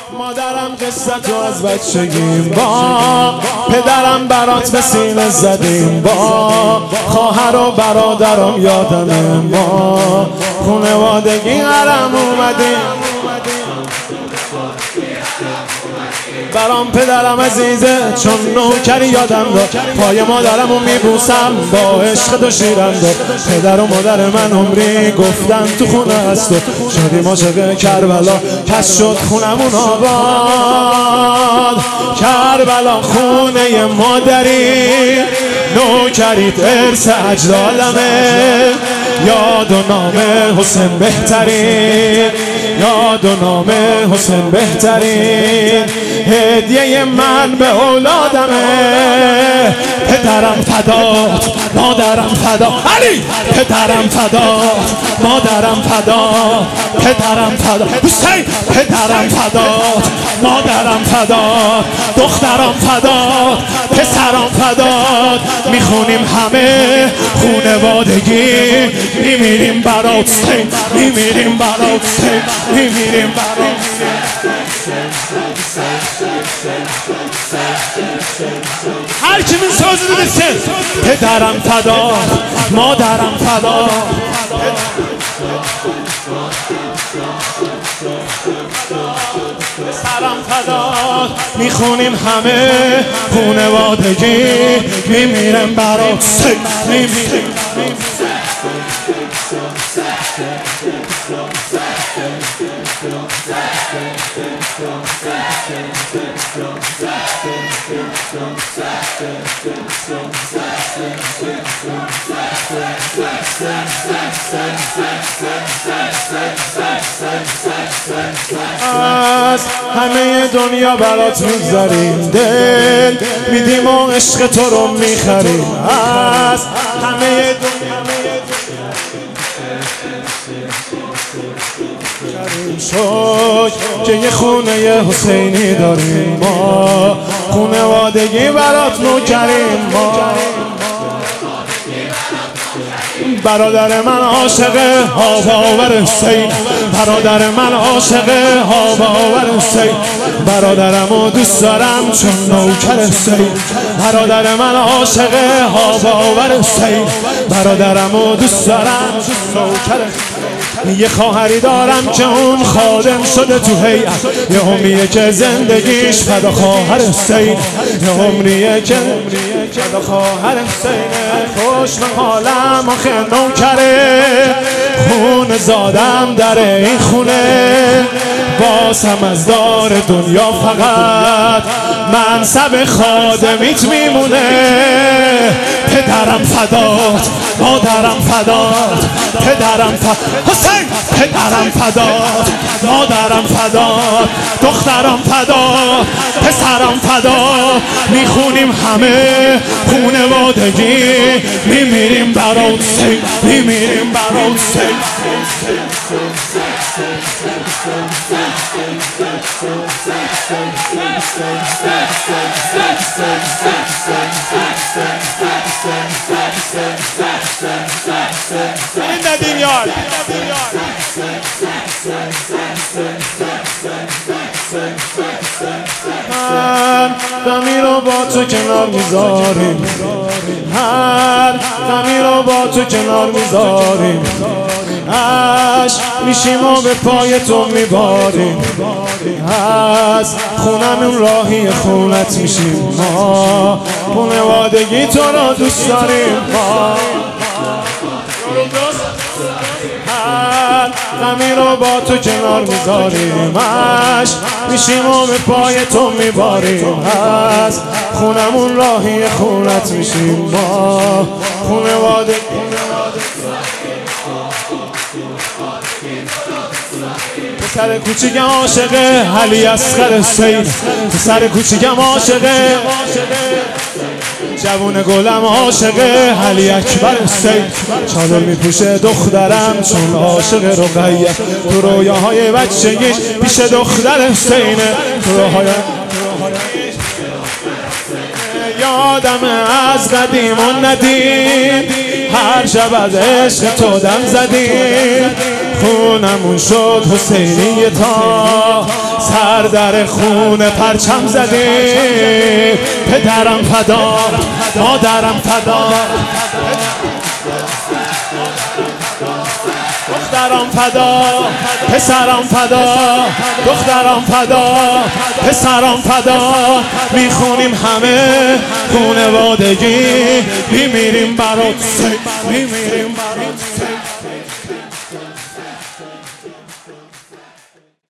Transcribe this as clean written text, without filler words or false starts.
مادرم قصتو از بچگیم با پدرم برات به سینه زدیم با خواهر و برادرم یادمه ما خونوادگی حرم اومدیم برام پدرم عزیزه چون نوکری یادم داد پای مادرمو میبوسم با عشق تو شیرم داد پدر و مادر من عمری گفتن تو خونه هست شدیم عاشق کربلا کس شد خونمون آباد کربلا خونه مادری نوکریت ارث اجدادمه یاد و نام حسین بهترین یاد و نام حسین بهترین هدیه من به اولادمه پدرم فدات مادرم فدا علی پدرم فدات مادرم فدا پدرم فدا حسین پدرم فدات مادرم فدات دخترم فدات پسرم فدات میخونیم همه خونوادگی میمیریم برات حسین میمیریم برات حسین میمیریم برات هر کی من سازی بسن پدرم فدا مادرم فدا پسرم فدا میخونیم همه خونوادگی میمیرم برات میمیرم از همه دنیا برات میگذاریم دل میدیم و عشق تو رو میخریم از همه دنیا شد که یه خونه حسینی داریم ما خونوادگی برات نوکریم ما برادر من عاشق هاواور حسین برادر من عاشق هاواور حسین برادرمو دوست دارم چون نوکر حسین برادر من عاشق هاواور حسین برادرمو دوست دارم چون نوکر یه خواهری دارم که اون خادم شده تو هیئت یه عمریه که زندگیش فدا خواهر حسین یه عمریه که فدا خواهر حسینه خوش من حالم آخه نوکره خون زادم در این خونه باسم از دار دنیا فقط منصب خادمیت میمونه پدرم فدات مادرم فدات پدرم فدات حسین پدرم فدات مادرم فدات دخترم فدات پسرم فدات میخونیم همه خونوادگی میمیریم برات حسین میمیریم برات حسین این ندیم یار هر غمی رو با تو کنار میذاریم هر غمی رو با تو کنار میذاریم عشق میشیم و به پای تو میباریم از خونمون راهی خونت میشیم ما خونوادگی تو رو دوست داریم ما هر غمی رو با تو کنار میذاریم عشق میشیم و به پای تو میباریم از خونمون راهی خونت میشیم ما خونوادگی پسر کوچیکم عاشق علی اصغر حسین پسر کوچیکم عاشق جوون گلم عاشق علی اکبر حسین چادر میپوشه دخترم چون عاشق رقیه تو رویاهای بچگیش پیش دختر حسینه تو رویاهای یادم از قدیم و ندیم هر شب از عشق تو دم زدیم خونمون شد حسینی تا سر در خون پرچم زدیم. پدرم فدا، مادرم فدا، دخترم فدا، پسرم فدا، دخترم فدا، پسرم فدا. میخونیم همه خونوادگی، میمیریم برات، میمیریم برات.